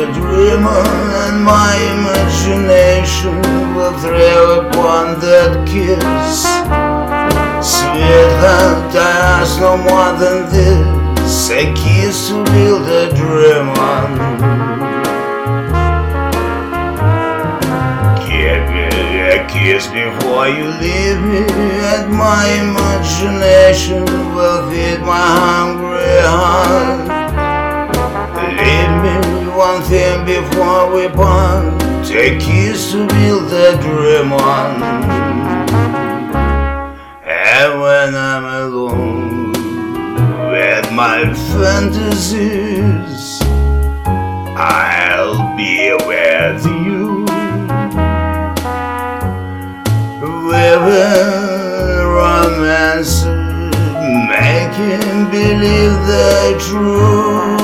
a dream and my imagination will thrill upon that kiss. Sweetheart, I ask no more than this, a kiss to build a dream on. Give me a kiss before you leave me, and my imagination will feed my hungry heart. Leave me one thing before we part, a kiss to build a dream on. And when I'm alone with my fantasies, I'll be with you. We will romance, making believe they're true.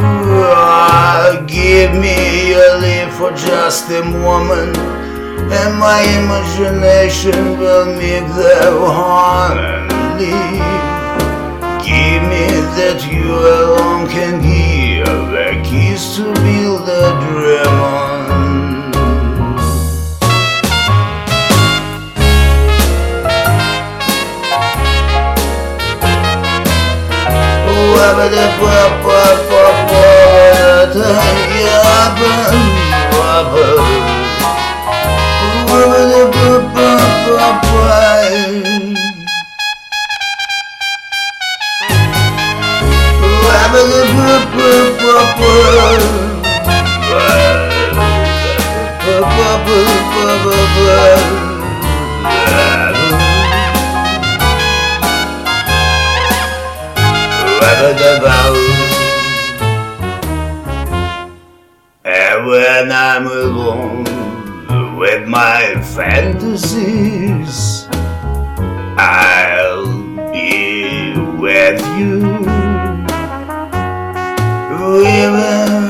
Give me your leave for just a moment, and my imagination will make the harmony. Give me that you alone can give, a kiss to build a dream on. And when I'm alone with my fantasies, I'll be with you. Weaving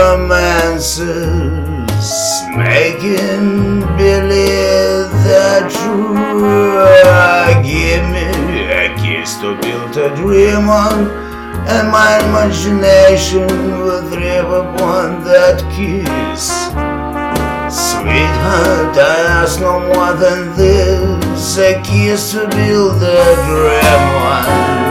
romances, making believe that true. Give me a kiss to build a dream on, and my imagination will thrive upon that kiss. Sweetheart, I ask no more than this, a kiss to build a dream on.